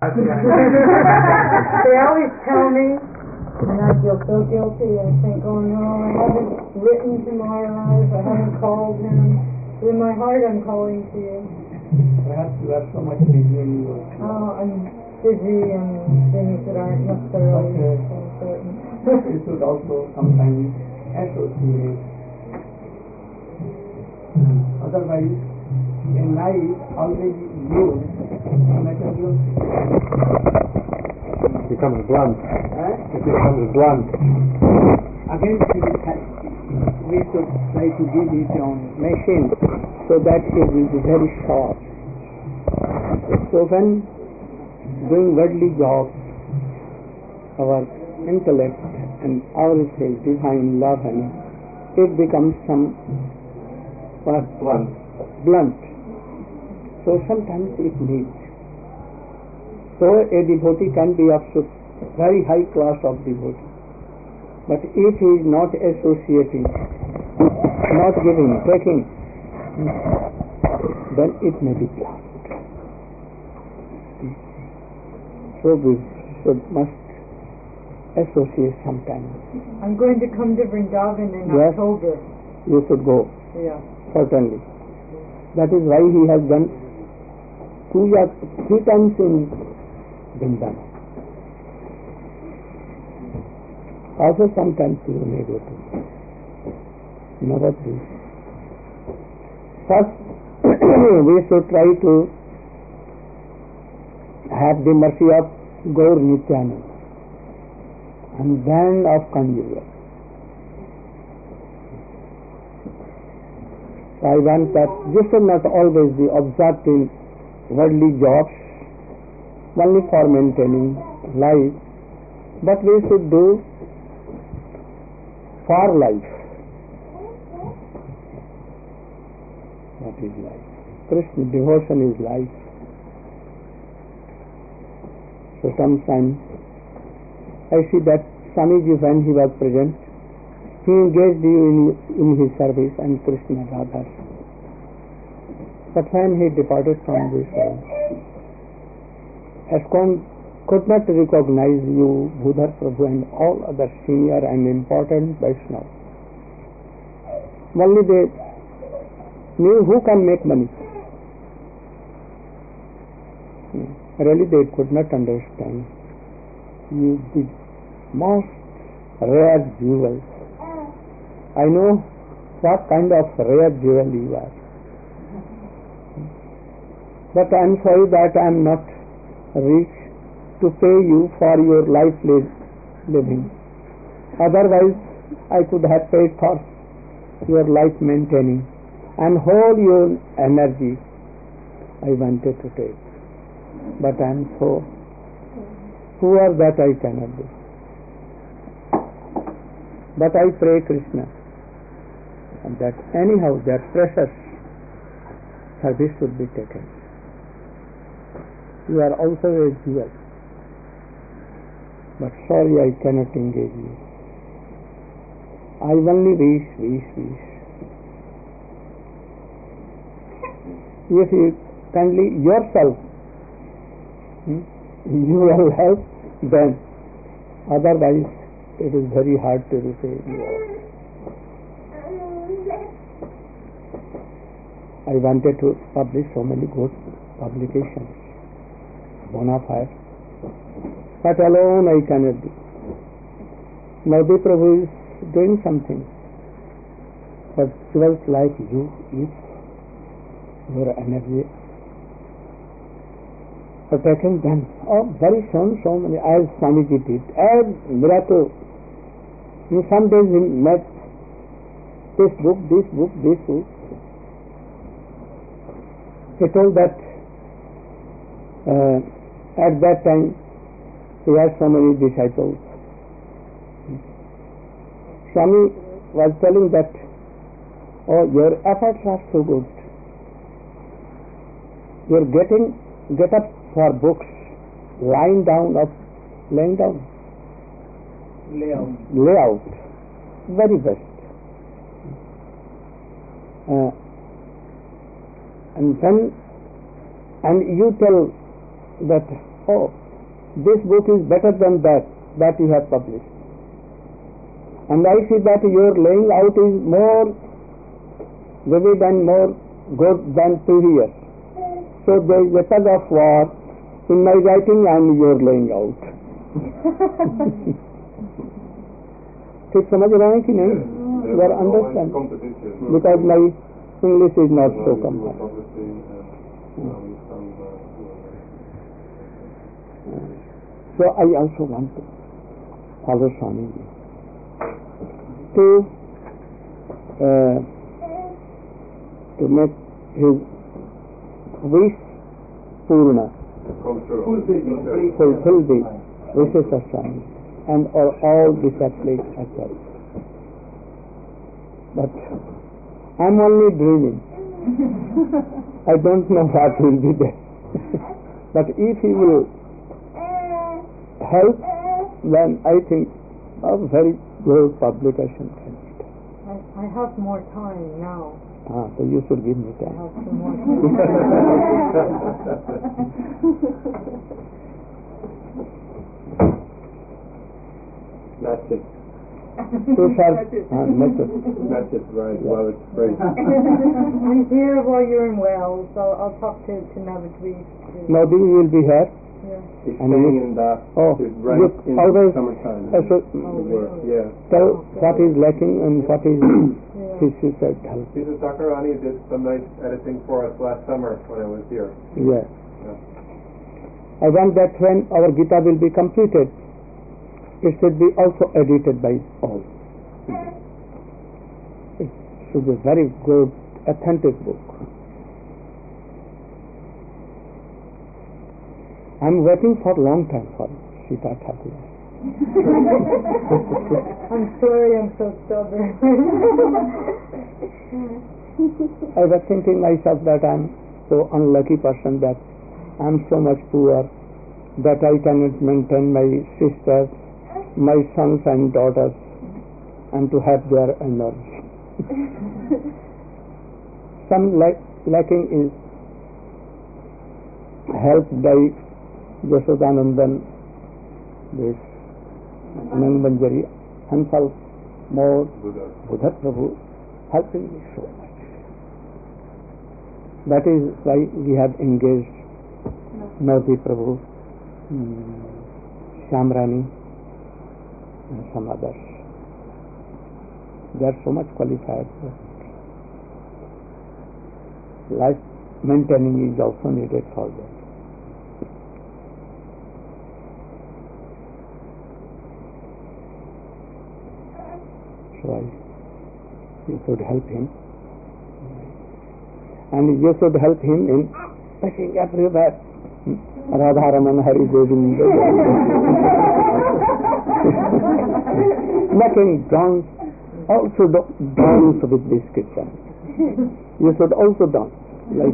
They always tell me, and I feel so guilty. I think, oh no, I haven't written to Maharaj, I haven't called him. In my heart, I'm calling to you. Perhaps you are so much busy in your work. Oh, I'm busy and things that aren't necessarily important. You should also sometimes associate. Otherwise, a life always used material becomes blunt. It becomes blunt. Again, we should try to give it on machine so that it will be very sharp. So when doing worldly jobs, our intellect and our divine love, and it becomes blunt. So sometimes it needs. So a devotee can be of very high class of devotee, but if he is not associating, not giving, taking, then it may be blunt. So we must associate sometimes. I'm going to come to Vrindavan in October. You should go. Yeah. Certainly. That is why he has done 3 times in Vrindavan. Also sometimes you may go to Navadvip. First, we should try to have the mercy of Gaur Nityananda and then of Kanjurya. So I want that this should not always be observed in worldly jobs only for maintaining life, but we should do for life. What is life? Krishna devotion is life. So sometimes I see that Swamiji, when he was present, he engaged you in his service and Krishna Radha. But when he departed from this world, ISKCON could not recognize you, Budhar Prabhu and all other senior and important Vaishnavas. Only they knew who can make money. Really they could not understand. You the most rare jewel. I know what kind of rare jewel you are. But I am sorry that I am not rich to pay you for your life living. Otherwise, I could have paid for your life maintaining, and whole your energy I wanted to take. But I am so poor that I cannot do. But I pray Krishna that anyhow their precious service should be taken. You are also a jewel, but sorry I cannot engage you. I only wish. If you kindly yourself you will help, then otherwise it is very hard to repay you. I wanted to publish so many good publications, bona fide, but alone I cannot do. Modi Prabhu is doing something, but jewels like you, if your energy taken, then very soon so many, as Swamiji did, as miracle. In some days he met this book. He told that at that time he had so many disciples. Swami was telling that, oh, your efforts are so good. You're get up for books, lay out, very best. And you tell that oh, this book is better than that you have published. And I see that your laying out is more vivid and more good than previous. So there is a tug of war in my writing and your laying out. ठीक समझ रहे हैं कि नहीं? You are understand? Because my English is not so complete. So I also want to follow Swamiji to make his wish purna, fulfill the wishes of Swamiji and all disciples as well. But I am only dreaming. I don't know what will be there. But if he will help, then I think a very good publication can be done. I have more time now. So you should give me I time. have some more time. That's it. So sir, That's it, right, well, it's great. I'm here while you're in Wales, so I'll talk to Navadweep. Nodi will be here. Yeah. He's And staying you- in the, Oh, right you in always summertime. So Work, yeah. tell what is lacking and what is Yeah. he said help. Mrs. Sakarani did some nice editing for us last summer when I was here. Yeah. Yeah. I want that when our Gita will be completed, it should be also edited by all. It should be a very good, authentic book. I am waiting for a long time for Sita Thakur. I'm sorry I'm so stubborn. I was thinking myself that I am so unlucky person that I am so much poor that I cannot maintain my sisters, my sons and daughters, and to have their energy. Some lacking is helped by Yashodanandan, this Anand Manjari, and some more Buddha Prabhu helping me so much. That is why we have engaged Navdi Prabhu, Shamrani, and some others. They are so much qualified. Life maintaining is also needed for them. So you should help him. And you should help him in pushing everywhere. Radharaman Hari Govind. Making dance, also dance with this kitchen. You should also dance like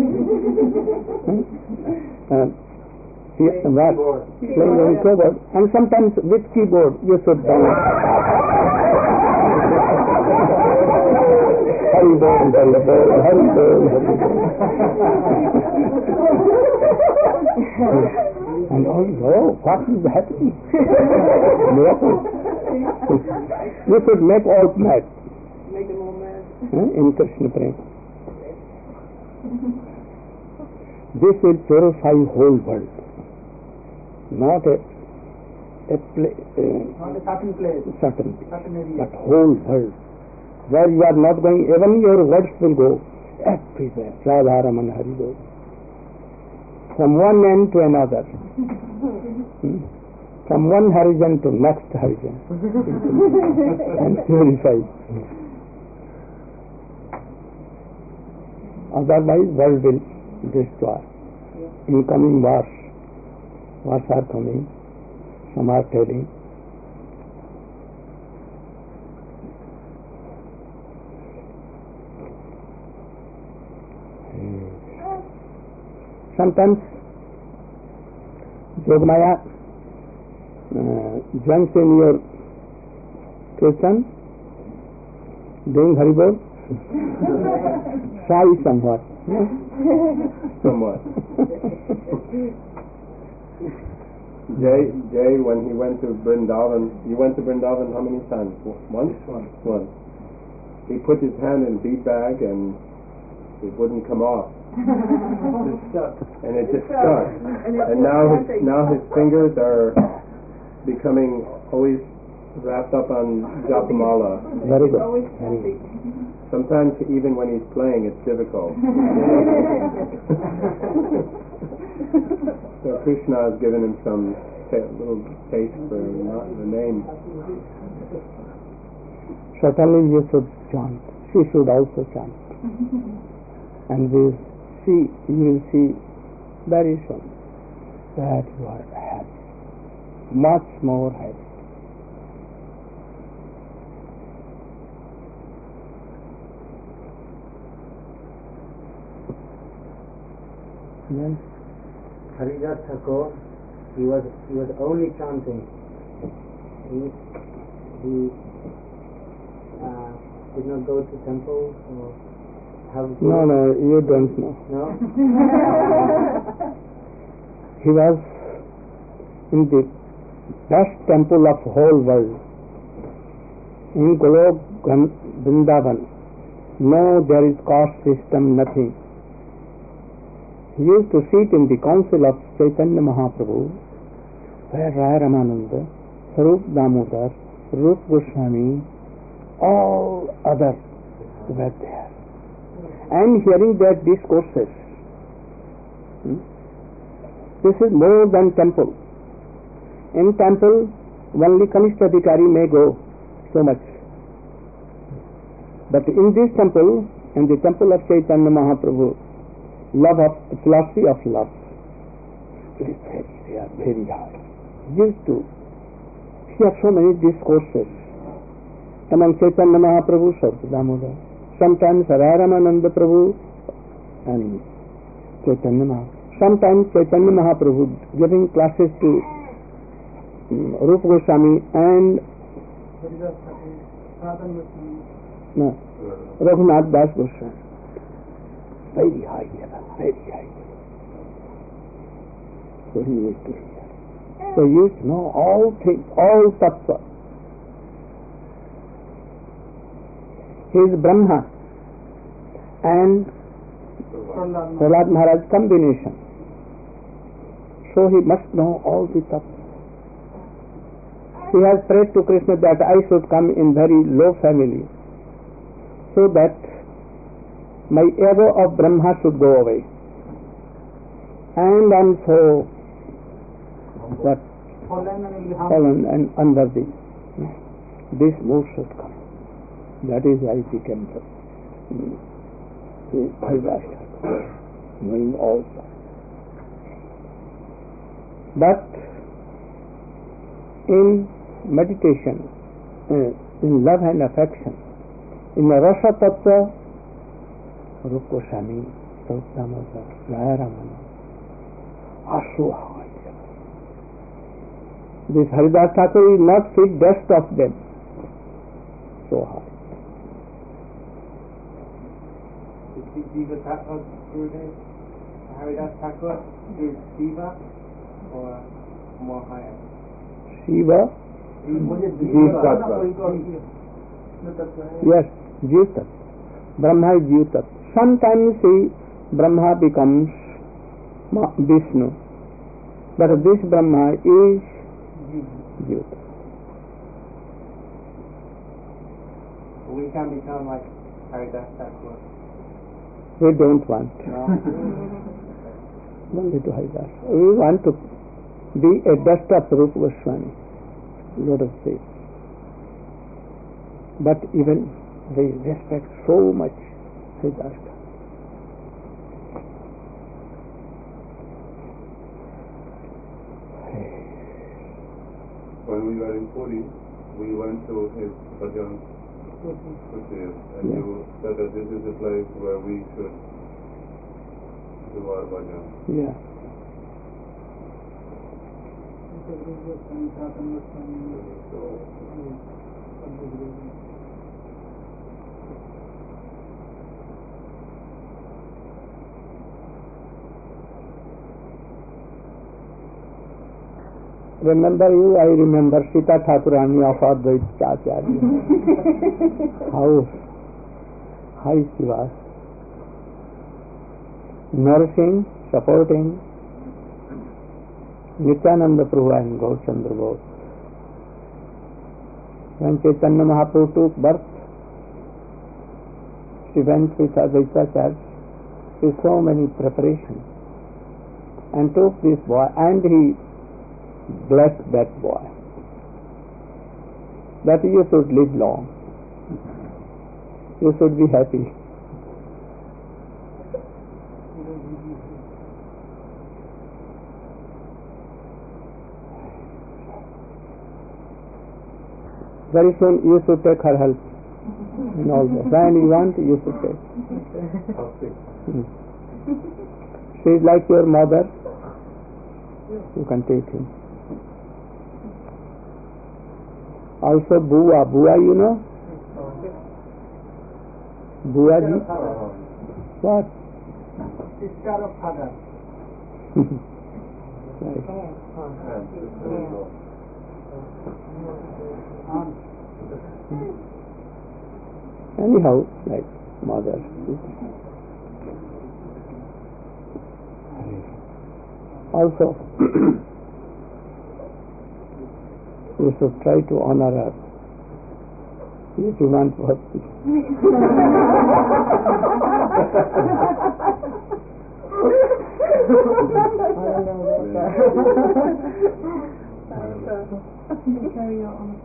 playing on keyboard, and sometimes with keyboard you should dance. Hari Bol, Hari Bol, Hari Bol, Hari Bol. And also, what is happening? Miracle. You should make all mad. Make them all mad. In Krishna Prem. This will purify whole world. Not a certain place. certain but whole world. Where you are not going, even your words will go everywhere. Radharaman Hari Bol. From one end to another. From one horizon to next horizon. And purify. Otherwise world will destroy. Incoming wars. Wars are coming. Some are telling. Sometimes Yogamaya joins in your kirtan, doing Haribol, shy somewhat. Somewhat. Jay, when he went to Vrindavan, you went to Vrindavan how many times? Once? Once. He put his hand in a bead bag and it wouldn't come off. And it just stuck. And now his fingers are becoming always wrapped up on Japamala. Very good. Sometimes even when he's playing, it's difficult. So Krishna has given him some little taste for the name. Certainly you should chant. She should also chant. And you will see very soon that you are happy, much more happy. Yes. Haridas Thakur, he was only chanting. He did not go to temples or have. No, you don't know. No. He was in the best temple of whole world, in Golok Vrindavan. No, there is caste system, nothing. He used to sit in the council of Chaitanya Mahaprabhu, where Raya Ramananda, Sarup Damodar, Rup Goswami, all others were there. And hearing their discourses. This is more than temple. In temple, only Kanishta Adhikari may go so much. But in this temple, in the temple of Chaitanya Mahaprabhu, philosophy of love, they are very high. Used to hear so many discourses among Chaitanya Mahaprabhu, Sarup Damodar, sometimes Ramananda Prabhu and Chaitanya Mahaprabhu. Sometimes Chaitanya Mahaprabhu giving classes to Rupa Goswami and Raghunath Das Goswami. Very high level, very high level. So he used to hear. So he used to know all things, all tattva. He is Brahma and Prahlad Maharaj combination. So he must know all the tattva. He has prayed to Krishna that I should come in very low family, so that my ego of Brahma should go away. And I'm so fallen and unworthy. This mood should come. That is why he became knowing all that. But in meditation, in love and affection, in the Rasa Tattva, Rupa Goswami, Sarup Damodar, Raya Ramananda are so high. This Haridas Thakur is not fit best of them. So high. Haridas Thakur is Shiva or more higher? Shiva, Jeev Tattva. yes, Jeev Tattva. Brahma is Jeev Tattva. Sometimes Brahma becomes Vishnu, but this Brahma is Jeev Tattva. We can become like Haridas Thakur. We don't want. No. Only to Haridas. We want to be a dust of Rupa Goswami, Lord of Faith. But even we respect so much Haridas. When we were in Puri, we went to his bhajan Kutir, and Yeah. you said that this is the place where we should do our bhajan. Yeah. remember you, I remember Sita Thakurani of Advaita Acharya. How high she was. Nourishing, supporting Nityananda Prabhu and Gaurchandra both. When Chaitanya Mahaprabhu took birth, she went with Advaita Church with so many preparations and took this boy, and he blessed that boy that you should live long, you should be happy. Very soon you should take her help in all that. When you want, you should take. She is like your mother. You can take him. Also Bua. Bua, you know? Bua ji? What? Sister of father. Right. Anyhow, like mother. Also, you should try to honor her if you want bhakti. Carry out on a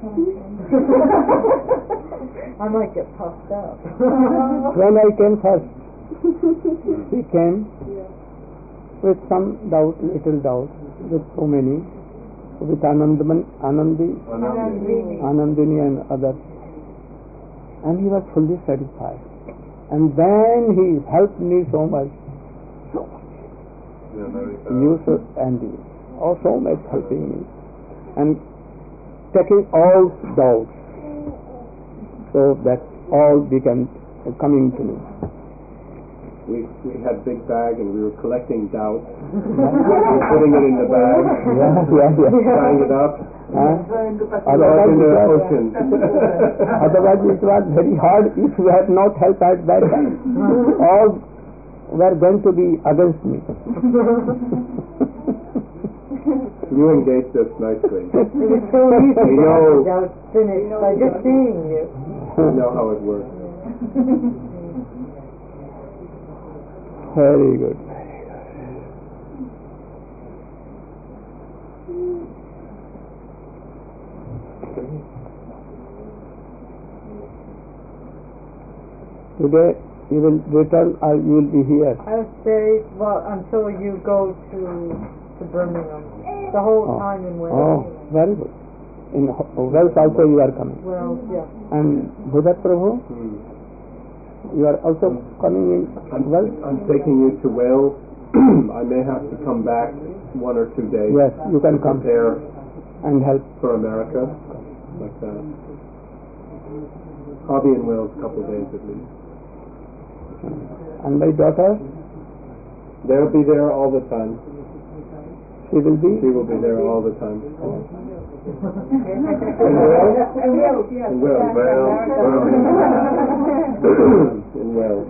I might get puffed up. When I came first, she came with some doubt, little doubt, with so many, with Anandini and others. And he was fully satisfied. And then he helped me so much. You should, and so much helping me. And taking all doubts, so that all became coming to me. We had big bag and we were collecting doubt, putting it in the bag, tying it up, Otherwise, in the ocean. otherwise it was very hard if you had not helped at that time. All were going to be against me. You engaged us nicely. It was so easy We to know, have the doubt finished by just seeing you. we know how it works. Very good. Today you will return or you will be here? I'll stay until you go to Birmingham. The whole time in Wales. Oh, very good. In Wales also you are coming. Well, yeah. And Bhudat Prabhu, you are also coming in Wales? I'm taking you to Wales. I may have to come back 1 or 2 days. Yes, you can come there and help. for America. But I'll be in Wales a couple of days at least. And my daughter, They'll be there all the time. she will be? She will be there all the time. In Wales? In Wales. In Wales.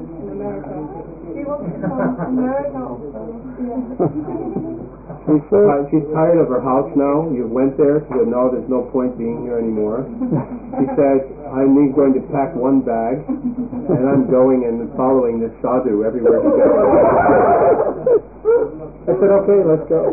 She's tired of her house now. You went there, she said, no, there's no point being here anymore. She says, I'm going to pack one bag, and I'm going and following this sadhu everywhere he goes. I said, okay, let's go.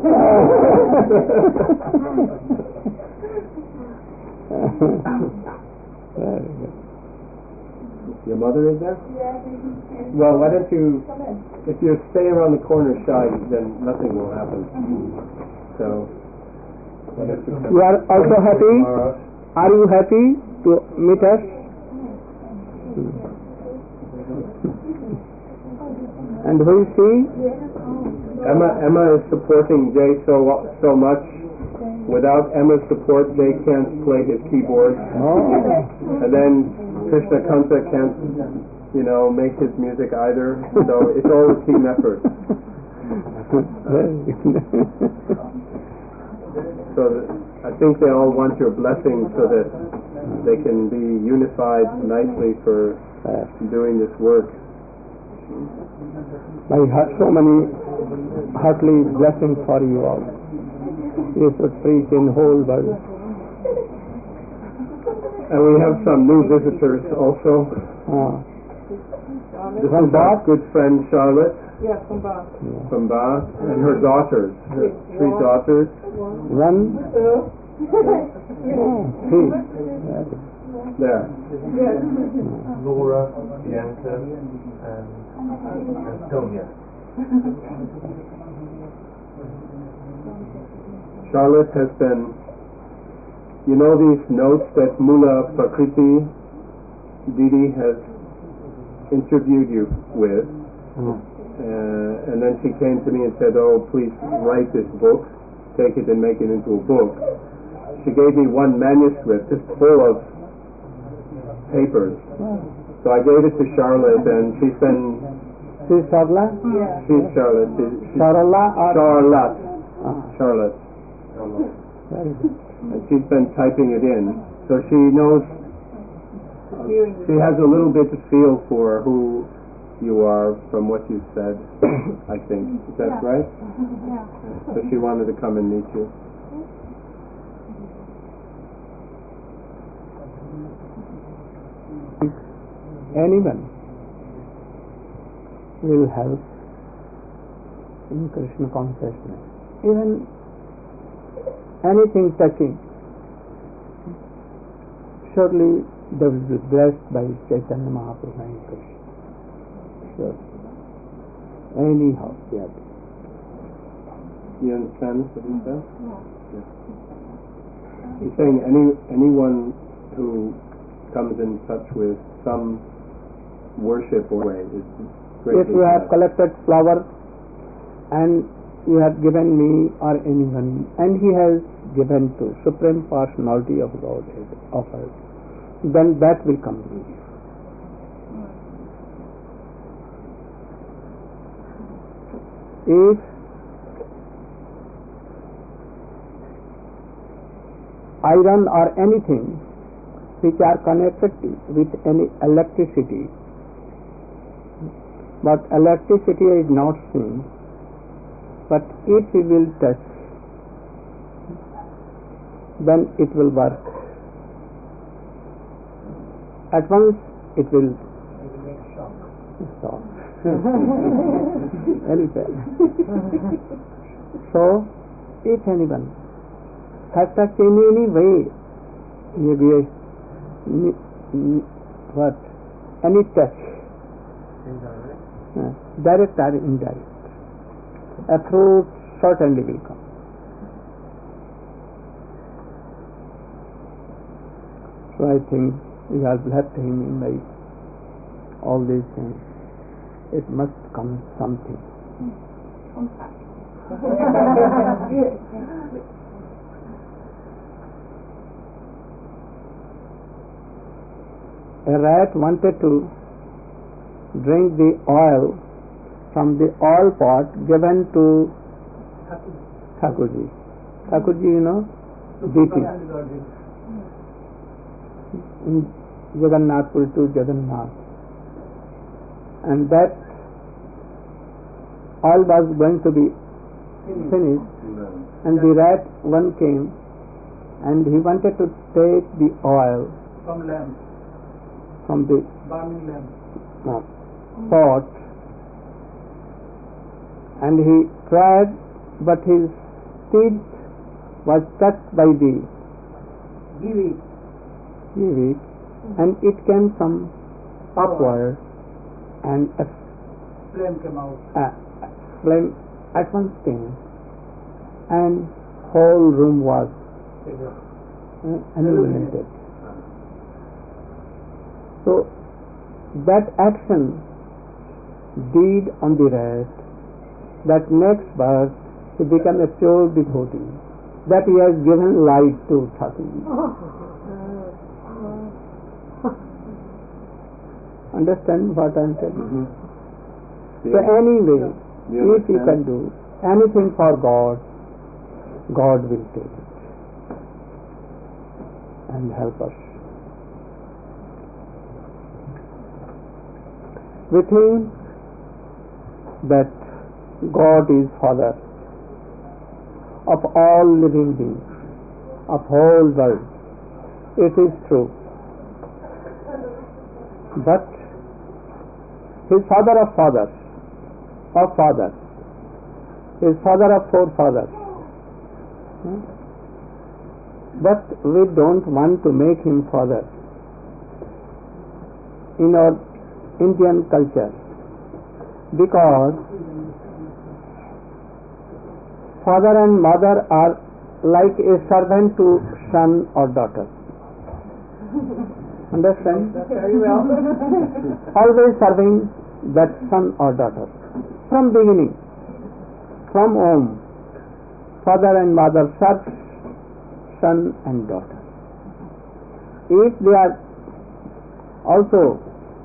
Very good. Your mother is there? Well, why don't you, if you stay around the corner shy, then nothing will happen. So, why don't you come You are also happy? tomorrow? Are you happy to meet us? And who is she? Emma is supporting Jay so much. Without Emma's support, Jay can't play his keyboard. Oh. And then Krishna Kanta can't, make his music either. So it's all a team effort. Very good. So that, I think they all want your blessing so that they can be unified nicely for doing this work. I have so many heartily blessings for you all. You should preach in whole world. And we have some new visitors also. This From is our Bath? good friend Charlotte Yes, from Bath. from Bath, and her daughters, her 3 daughters. One, three. There. Laura, Bianca, and Antonia. Charlotte has been, you know these notes that Mula Prakriti Didi has interviewed you with, and then she came to me and said, oh, please write this book, take it and make it into a book. She gave me one manuscript just full of papers. So I gave it to Charlotte, and she's been, She's Sarla? she's Charlotte, she's Sarala or? Charlotte, Ah, Charlotte. very good. And she's been typing it in, so she knows, she has a little bit of feel for who you are from what you've said, I think. Is that right? So she wanted to come and meet you. Anyone will help in Krishna consciousness. Even anything touching, surely they will be blessed by Chaitanya Mahaprabhu and Krishna. Sure. Anyhow, yeah. You understand what he says? Yeah. He's saying anyone who comes in touch with some worship or way is greatly If you have blessed. collected flowers and you have given me or anyone, and he has given to Supreme Personality of Godhead offered, then that will come. If iron or anything which are connected with any electricity, but electricity is not seen, but if we will touch, then it will work. At once it will stop. Very well. So, if anyone has touched in any way, maybe what? Any touch, direct or indirect, a fruit certainly will come. So I think we have left him in by all these things. It must come something. A rat wanted to drink the oil from the oil pot given to Thakurji. Thakurji, you know, DP. In Jagannathpur to Jagannath. And that oil was going to be finished, and the rat one came and he wanted to take the oil From lamb, from the burning lamb. pot, and he tried, but his teeth was stuck by the Give weed, and it came from upward, and a flame came out. flame at once came, and whole room was illuminated. So that action deed on the rat, that next birth he became a pure devotee, that he has given light to Thakurji. Understand what I am telling? So anyway, You if you can do anything for God, God will take it. and help us. We think that God is Father of all living beings, of whole world. It is true. But He is Father of fathers, He is Father of forefathers. But we don't want to make Him Father. In our Indian culture, because father and mother are like a servant to son or daughter. Understand? Very well. Always serving that son or daughter. From beginning, from home, father and mother serve son and daughter. If they are also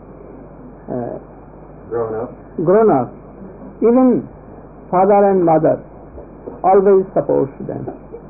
grown up, even father and mother always supports them.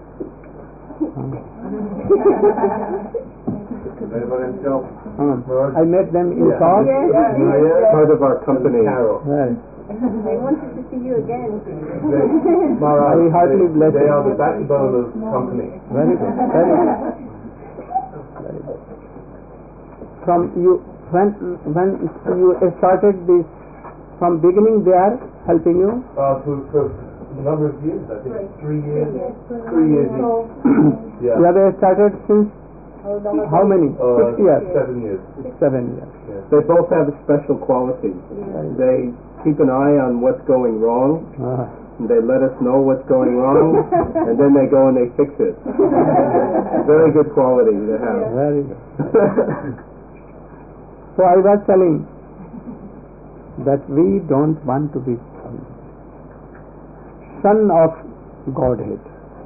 I met them in talk. Part of our company. Well, They wanted to see you again. I heartily bless They you. are the backbone of company. Very good. Very good. Very good. From you, when you started this, from beginning they are helping you. For a number of years, I think 3 years. 3 years each. You have started since how many? 6 years. 7 years. 7 years. They both have special qualities. They keep an eye on what's going wrong. And they let us know what's going wrong, and then they go and they fix it. Very good quality to have. Very good. So I was telling that we don't want to be son of Godhead.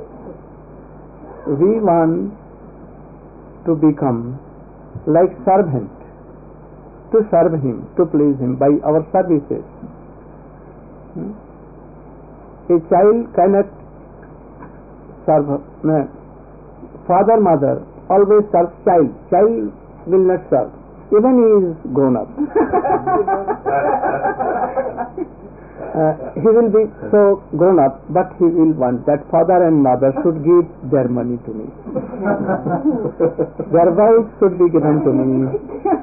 We want to become like servant, to serve Him, to please Him by our services. A child cannot serve, father, mother always serves child. Child will not serve, even he is grown up. He will be so grown up, but he will want that father and mother should give their money to me. Their wife should be given to me.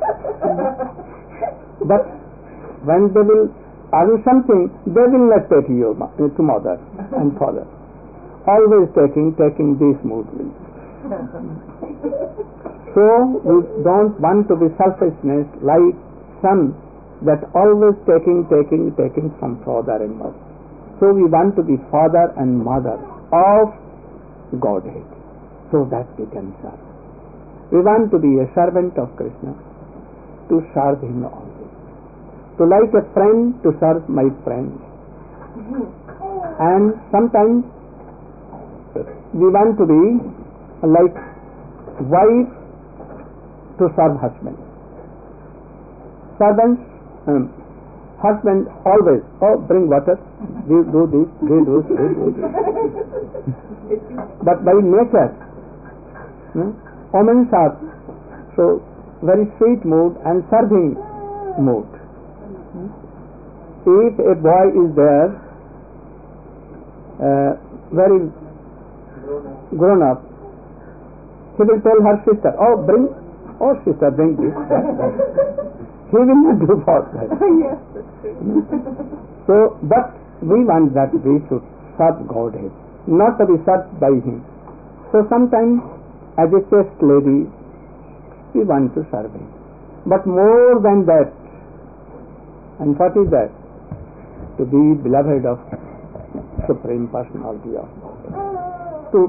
But when they will earn something, they will not pay to mother and father. Always taking this mood. So we don't want to be selfishness like son, that always taking from father and mother. So we want to be father and mother of Godhead, so that we can serve. We want to be a servant of Krishna, to serve Him always. To like a friend, to serve my friend. And sometimes we want to be like wife to serve husband. Servants, husband always, bring water, do this. But by nature, women are so very sweet mood and serving mood. If a boy is there, very grown up, he will tell her sister, sister, bring this. He will not do for that. So, but we want that we should serve Godhead, not to be served by Him. So sometimes, as a chaste lady, we want to serve Him. But more than that, and what is that? To be beloved of Supreme Personality of God. To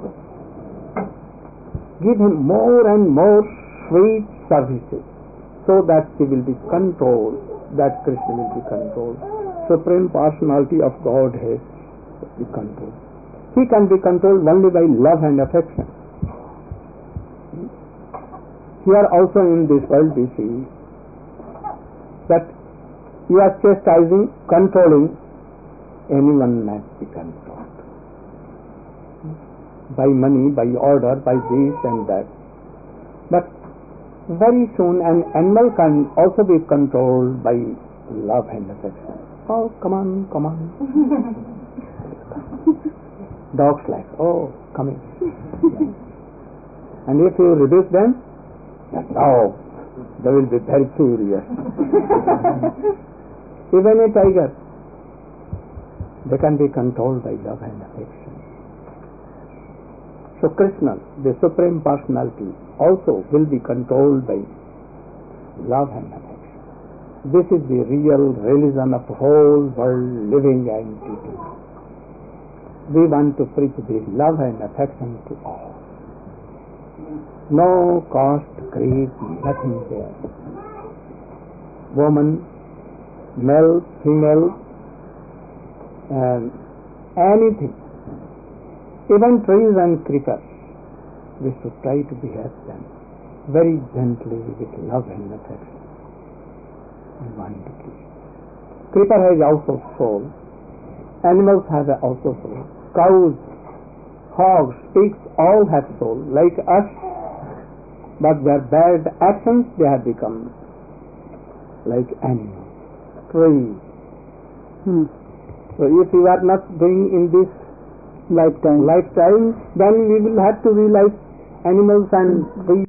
give Him more and more sweet services, so that He will be controlled, that Krishna will be controlled. Supreme Personality of Godhead will be controlled. He can be controlled only by love and affection. Here also in this world we see that you are chastising, controlling, anyone must be controlled. By money, by order, by this and that. But very soon an animal can also be controlled by love and affection. Oh, come on, come on. Dogs like, oh, coming. And if you rebuke them, oh, they will be very furious. Even a tiger, they can be controlled by love and affection. So Krishna, the Supreme Personality, also will be controlled by love and affection. This is the real religion of whole world living entity. We want to preach this love and affection to all. No caste, creed, nothing there. Woman, male, female, anything. Even trees and creepers, we should try to behave them very gently with love and affection. We want to please. Creeper has also soul. Animals have also soul. Cows, hogs, pigs, all have soul, like us. But their bad actions, they have become like animals, trees. So if we are not doing in this lifetime, then we will have to be like animals and trees.